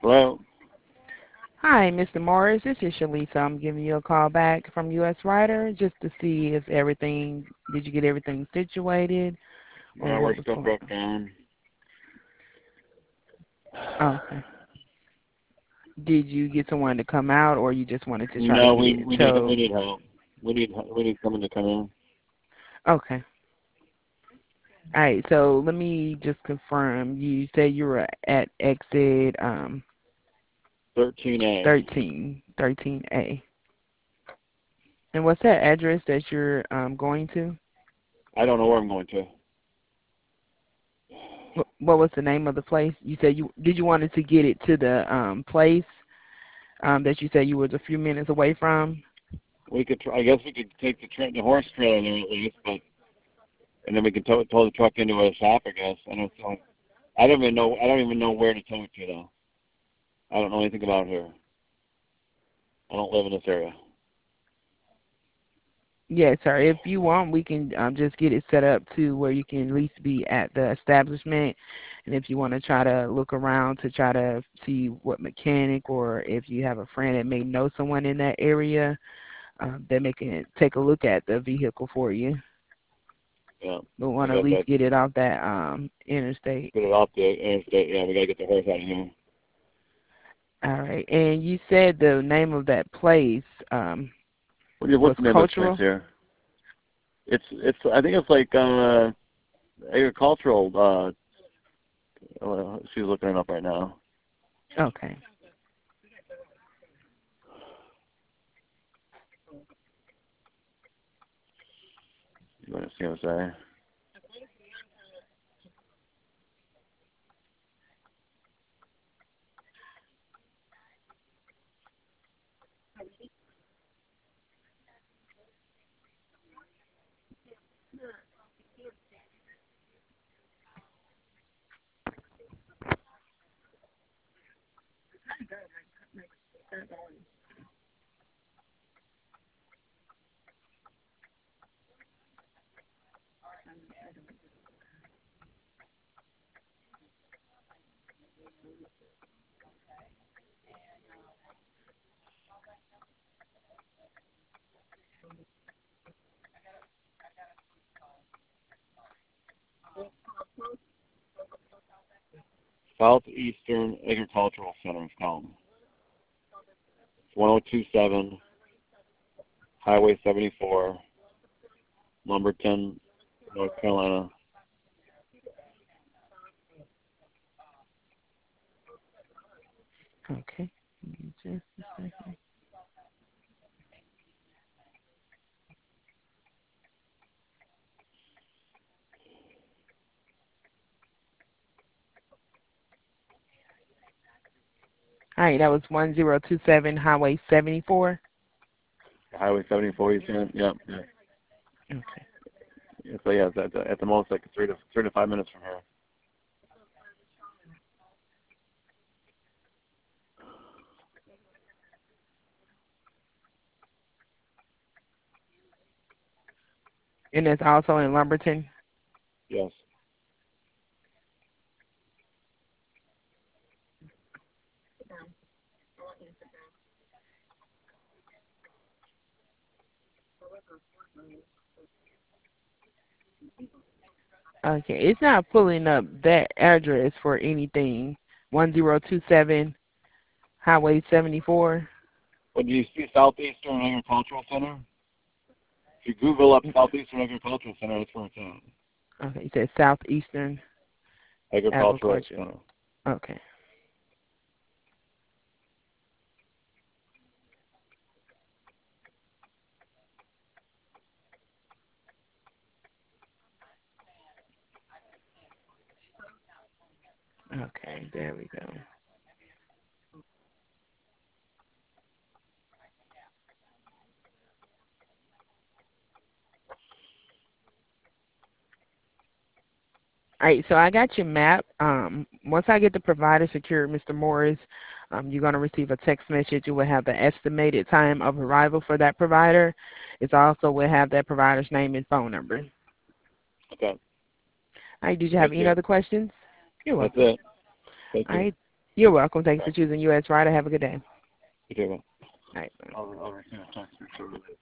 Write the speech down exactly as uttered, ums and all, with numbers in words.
Hello. Hi, Mister Morris. This is Shalisa. I'm giving you a call back from U S Rider just to see if everything, did you get everything situated or Well, what we're was still going broke down. on? Okay. Did you get someone to come out or you just wanted to try to No, get we it we need we towed? need help. We need we need someone to come in. Okay. All right. So let me just confirm. You said you were at exit um, Thirteen A. thirteen, thirteen A. And what's that address that you're um, going to? I don't know where I'm going to. Wh- What was the name of the place? You said you did you wanted to get it to the um, place um, that you said you was a few minutes away from? We could. Try, I guess we could take the tra- the horse trailer there at least, but and then we could tow, tow the truck into a shop. I guess. I don't know. I don't even know. I don't even know where to tow it to though. I don't know anything about here. I don't live in this area. Yes, sir. If you want, we can um, just get it set up to where you can at least be at the establishment. And if you want to try to look around to try to see what mechanic or if you have a friend that may know someone in that area, um, that may can take a look at the vehicle for you. Yeah. But We want to at got least that. get it off that um, interstate. Get it off the interstate. Yeah, we gotta get the horse out of here. All right. And you said the name of that place um, What do you, was what's the name of this place Cultural? here? It's it's. I think it's like uh agricultural. Uh, uh she's looking it up right now. Okay. You want to see what I'm saying? Southeastern Agricultural Center is called. It's one oh two seven Highway seventy-four, Lumberton, North Carolina. Okay. Give me just a second. All right, that was one zero two seven Highway seventy-four. Highway seventy-four, you saying? Yep. Yeah. Okay. Yeah, so yeah, it's at the, at the most like three to three to five minutes from here. And it's also in Lumberton. Yes. Okay, it's not pulling up that address for anything. one zero two seven Highway seventy-four. But do you see Southeastern Agricultural Center? If you Google up Southeastern Agricultural Center, that's where it's at. Okay, you said Southeastern Agricultural Agriculture. Center. Okay. Okay, there we go. All right, so I got your map. Um, once I get the provider secured, Mister Morris, um, you're going to receive a text message. It will have the estimated time of arrival for that provider. It's also will have that provider's name and phone number. All Okay. right, did you have Thank any you. other questions? You're That's welcome. it. Thank All you. right, You're welcome. Thanks for choosing U S Rider. Have a good day. You too. All right. I'll, I'll receive a text or